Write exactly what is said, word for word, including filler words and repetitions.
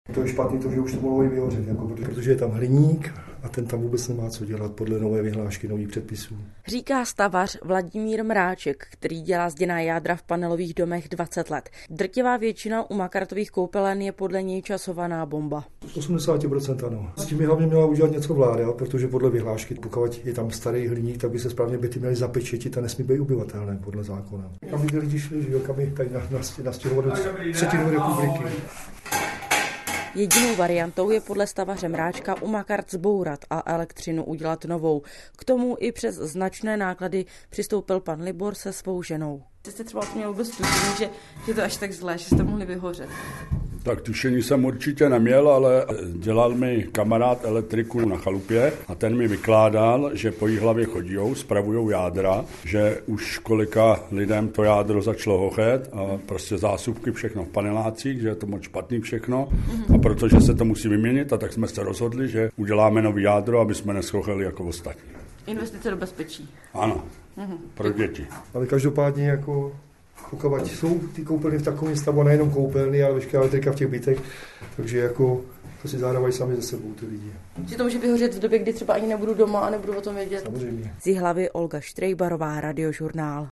To je špatný to, že už to mohlo i vyhořet, jako, protože je tam hliník a ten tam vůbec nemá co dělat podle nové vyhlášky, nových předpisů. Říká stavař Vladimír Mráček, který dělá zděná jádra v panelových domech dvacet let. Drtivá většina u Makartových koupelen je podle něj časovaná bomba. osmdesát procent ano. S tím by hlavně měla udělat něco vláda, protože podle vyhlášky, pokud je tam starý hliník, tak by se správně byty měly zapečetit a nesmí být ubyvatelné podle zákona. Kam by lidi šli, že jo, kam by tady nastěhovat do třetinu republiky. Jedinou variantou je podle stavaře Mráčka u Makart zbourat a elektřinu udělat novou. K tomu i přes značné náklady přistoupil pan Libor se svou ženou. Jste třeba měl vůbec tušení, že je to až tak zlé, že jste mohli vyhořet? Tak tušení jsem určitě neměl, ale dělal mi kamarád elektriku na chalupě a ten mi vykládal, že po Jihlavě chodijou, spravujou jádra, že už kolika lidem to jádro začalo hochet a prostě zásuvky všechno v panelácích, že je to moc špatný všechno a protože se to musí vyměnit, a tak jsme se rozhodli, že uděláme nový jádro, aby jsme neschocheli jako ostatní. Investice do bezpečí. Ano, mhm. Pro děti. Ale každopádně jako pokud jsou ty koupelny v takovém stavu, nejenom koupelny, ale veškerá elektrika v těch bytech, takže jako to si zahrávají sami ze sebou ty lidi. Že to může vyhořet v době, kdy třeba ani nebudu doma a nebudu o tom vědět. Samozřejmě. Z Jihlavy Olga Štrejbarová, Radiožurnál.